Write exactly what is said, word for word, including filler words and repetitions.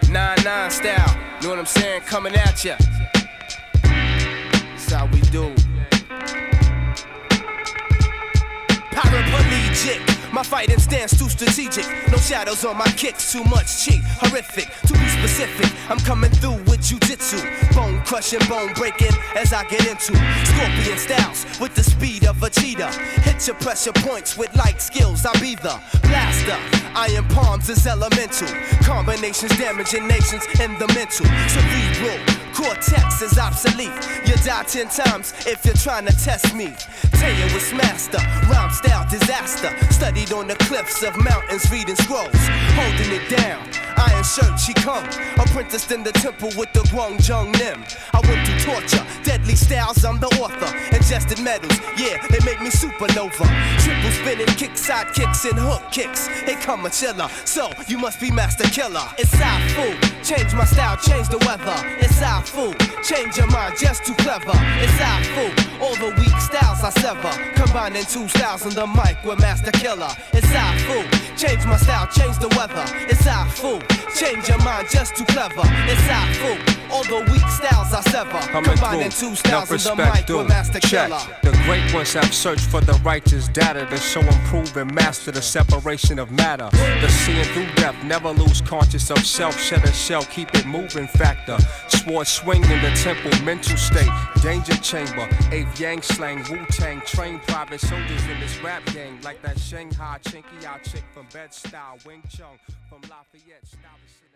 nine nine style, know what I'm saying? Coming at ya. That's how we do. Paraplegic, my fighting stance too strategic. No shadows on my kicks, too much cheat. Horrific, to be specific, I'm coming through with jujitsu. Bone crushing, bone breaking as I get into scorpion styles with the speed of a cheetah. Hit your pressure points with light skills, I be the blaster. Iron palms is elemental. Combinations damaging nations in the mental. Cerebral cortex is obsolete. You die ten times if you're trying to test me. Taya was master, rhyme style disaster. Studied on the cliffs of mountains reading scrolls. Holding it down, iron shirt she come. Apprenticed in the temple with the Guangzhou Nim. I went through torture, deadly styles, I'm the author. Ingested metals, yeah, they make me supernova. Triple spinning, kick side kicks and hook kicks. Hey, come a chiller, so you must be master killer. It's I fool, change my style, change the weather. It's I fool, change your mind, just too clever. It's I fool, all the weak styles I sever. Combining two styles in the mic with master killer. It's I fool, change my style, change the weather. It's I fool, change your mind, just too clever. It's I fool, all the weak styles I sever. Combining two styles in the mic with master killer. The great ones have searched for the righteous data to show and prove and master the separation of matter. The seeing through depth, never lose conscious of self. Shed a shell, keep it moving factor. Sword swing in the temple, mental state. Danger chamber, eighth yang slang, Wu-Tang. Trained private soldiers in this rap gang. Like that Shanghai Chinky out chick from Bed-Stuy, Wing Chun from Lafayette. Style